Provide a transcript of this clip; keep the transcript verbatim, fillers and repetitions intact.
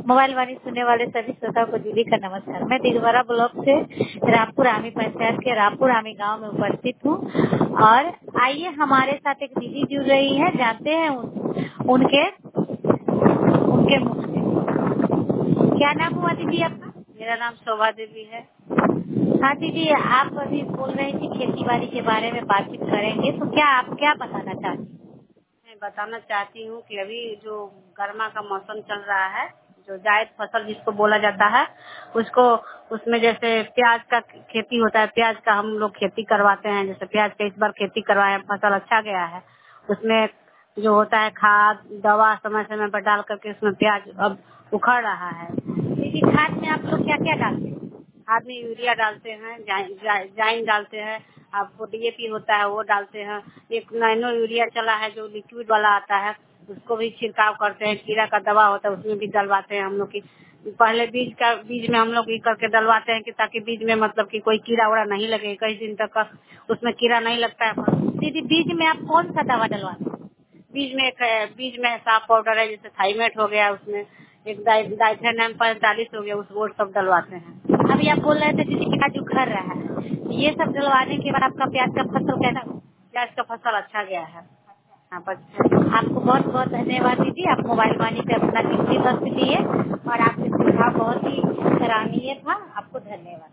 Mobile वाणी सुनने वाले सभी श्रोताओं को जूली का नमस्कार। मैं दिगवारा ब्लॉक से रामपुर आमी पंचायत के रामपुर आमी गांव में उपस्थित हूँ और आइए हमारे साथ एक दीदी जुड़ रही है, जानते हैं उन, उनके उनके मुख से। क्या नाम हुआ दीदी आपका? मेरा नाम शोभा देवी है। हाँ दीदी, आप अभी बोल रही थी खेती बाड़ी के बारे में बातचीत करेंगे, तो क्या आप क्या बताना चाहती हैं? मैं बताना चाहती हूँ कि अभी जो गर्मा का मौसम चल रहा है, जो जायद फसल जिसको बोला जाता है, उसको उसमें जैसे प्याज का खेती होता है, प्याज का हम लोग खेती करवाते हैं। जैसे प्याज का इस बार खेती करवाए, फसल अच्छा गया है। उसमें जो होता है खाद दवा समय समय पर डाल करके उसमें प्याज अब उखड़ रहा है। दीदी, खाद में आप लोग क्या क्या डालते हैं? खाद में यूरिया डालते हैं, जाइन जा, जाइन डालते हैं, आपको डीएपी होता है वो डालते हैं। एक नैनो यूरिया चला है जो लिक्विड वाला आता है, उसको भी छिड़काव करते हैं। कीड़ा का दवा होता है उसमें भी डलवाते हैं हम लोग की। पहले बीज का बीज में हम लोग ये करके डलवाते हैं कि ताकि बीज में मतलब कि कोई कीड़ा उड़ा नहीं लगे, कई दिन तक उसमें कीड़ा नहीं लगता है। दीदी, बीज में आप कौन सा दवा डलवाते हैं? बीज में एक है, बीज में साफ पाउडर है, जैसे थाइमेट हो गया, उसमें एक डाइथेनम पैंतालीस हो गया, उस वो सब डलवाते हैं। अभी आप बोल रहे थे दीदी कि प्याज उखड़ रहा है, ये सब डलवाने के बाद आपका प्याज का फसल कैसा हुआ? प्याज का फसल अच्छा गया है। हाँ, बस आपको बहुत बहुत धन्यवाद दीदी, आप मोबाइल वाणी पे अपना कीमती वक्त दिए और आपके सुझाव बहुत ही सराहनीय था। आपको धन्यवाद।